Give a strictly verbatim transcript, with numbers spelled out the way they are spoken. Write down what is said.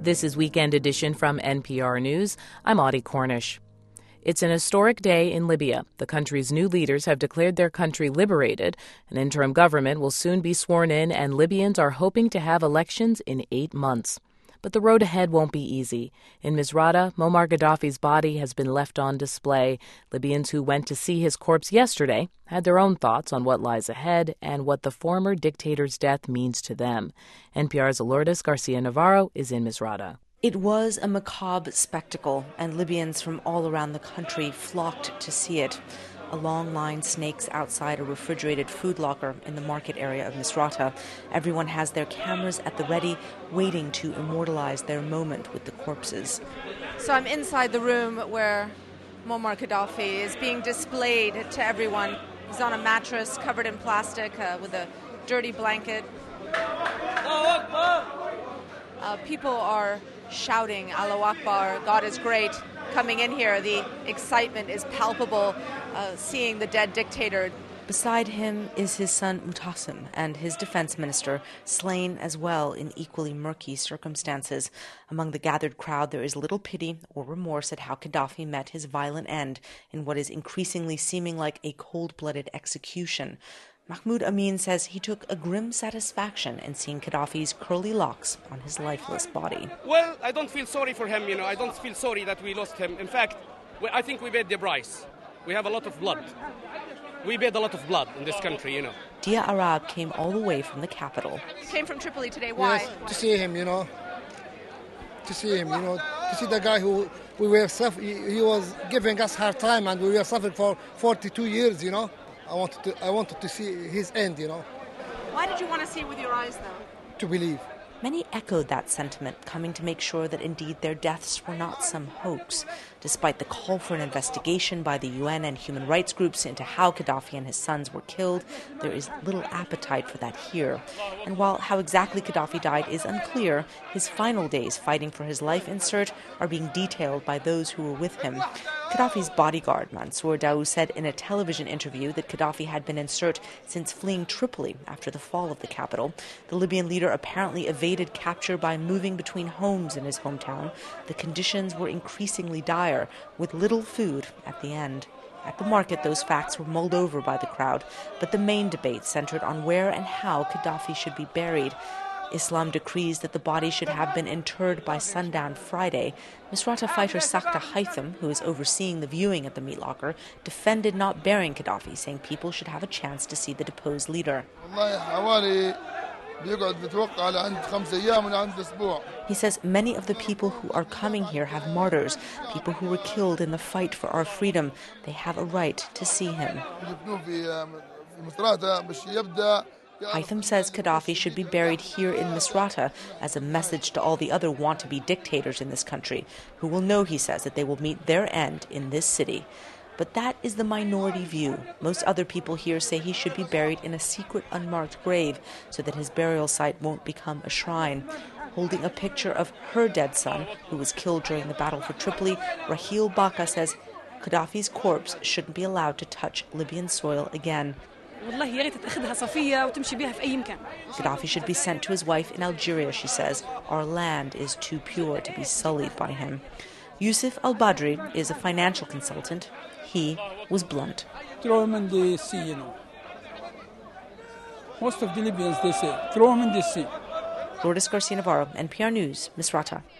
This is Weekend Edition from N P R News. I'm Audie Cornish. It's an historic day in Libya. The country's new leaders have declared their country liberated. An interim government will soon be sworn in, and Libyans are hoping to have elections in eight months. But the road ahead won't be easy. In Misrata, Muammar Gaddafi's body has been left on display. Libyans who went to see his corpse yesterday had their own thoughts on what lies ahead and what the former dictator's death means to them. N P R's Lourdes Garcia-Navarro is in Misrata. It was a macabre spectacle, and Libyans from all around the country flocked to see it. A long line snakes outside a refrigerated food locker in the market area of Misrata. Everyone has their cameras at the ready, waiting to immortalize their moment with the corpses. So I'm inside the room where Muammar Gaddafi is being displayed to everyone. He's on a mattress covered in plastic uh, with a dirty blanket. Uh, people are shouting, Allahu Akbar, God is great. Coming in here, the excitement is palpable, uh, seeing the dead dictator. Beside him is his son Mu'tasim and his defense minister, slain as well in equally murky circumstances. Among the gathered crowd, there is little pity or remorse at how Gaddafi met his violent end in what is increasingly seeming like a cold-blooded execution. Mahmoud Amin says he took a grim satisfaction in seeing Gaddafi's curly locks on his lifeless body. Well, I don't feel sorry for him, you know. I don't feel sorry that we lost him. In fact, I think we paid the price. We have a lot of blood. We paid a lot of blood in this country, you know. Dia Arab came all the way from the capital. You came from Tripoli today. Why? Yes, to see him, you know. To see him, you know. To see the guy who we were suffering. He was giving us hard time, and we were suffering for forty-two years, you know. I wanted to, I wanted to see his end, you know. Why did you want to see it with your eyes, though? To believe. Many echoed that sentiment, coming to make sure that indeed their deaths were not some hoax. Despite the call for an investigation by the U N and human rights groups into how Gaddafi and his sons were killed, there is little appetite for that here. And while how exactly Gaddafi died is unclear, his final days fighting for his life in Sirte are being detailed by those who were with him. Gaddafi's bodyguard, Mansour Daou, said in a television interview that Gaddafi had been in Sirte since fleeing Tripoli after the fall of the capital. The Libyan leader apparently evaded capture by moving between homes in his hometown. The conditions were increasingly dire, with little food at the end. At the market, those facts were mulled over by the crowd, but the main debate centered on where and how Gaddafi should be buried. Islam decrees that the body should have been interred by sundown Friday. Misrata fighter Sakta Haitham, who is overseeing the viewing at the meat locker, defended not burying Gaddafi, saying people should have a chance to see the deposed leader. He says many of the people who are coming here have martyrs, people who were killed in the fight for our freedom. They have a right to see him. Haitham says Gaddafi should be buried here in Misrata as a message to all the other want-to-be dictators in this country, who will know, he says, that they will meet their end in this city. But that is the minority view. Most other people here say he should be buried in a secret unmarked grave so that his burial site won't become a shrine. Holding a picture of her dead son, who was killed during the battle for Tripoli, Rahil Baka says Gaddafi's corpse shouldn't be allowed to touch Libyan soil again. Gaddafi should be sent to his wife in Algeria, she says. Our land is too pure to be sullied by him. Yusuf Al-Badri is a financial consultant. He was blunt. Throw him in the sea, you know. Most of the Libyans, they say, throw him in the sea. Lourdes Garcia-Navarro, N P R News, Misrata.